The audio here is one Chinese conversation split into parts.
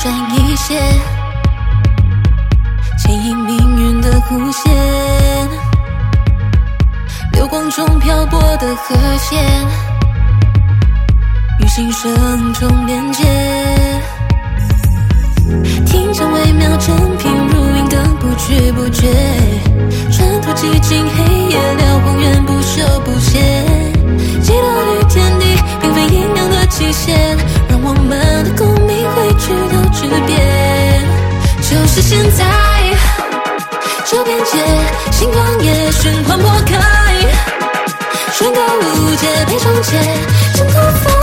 闪一线，牵引命运的弧线，流光中漂泊的和弦，与心声中连接。听见微妙真品如影灯，不知不觉穿透寂静黑夜，瞭望远不休不歇。激动与天地并非阴阳的极限，让我们的共鸣汇聚到质变。就是现在，这边界，星光夜循环破开，宣告无界被终结，将头发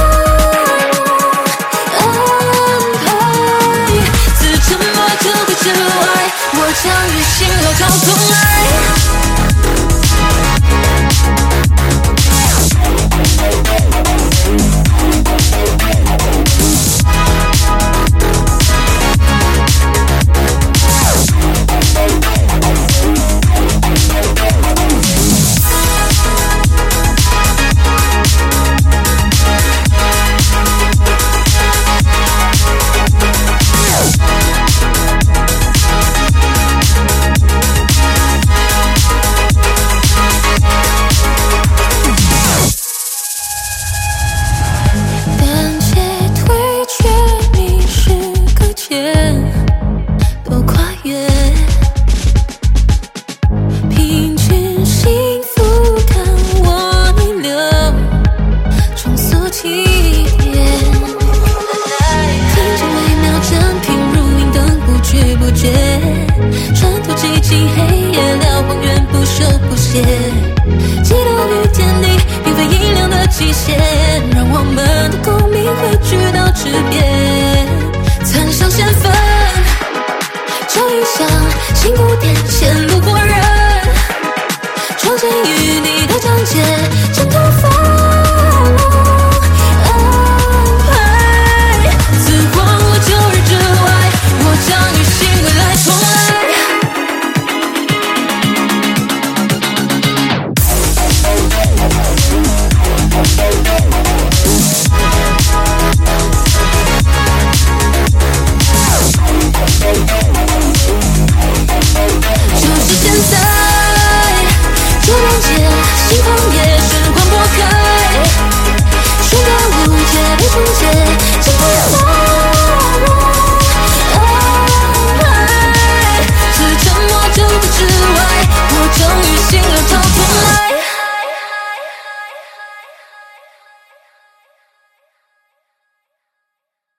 安排。自沉默可会之外，我将与心牢靠同来。激动与天地并非阴凉的极限，让我们的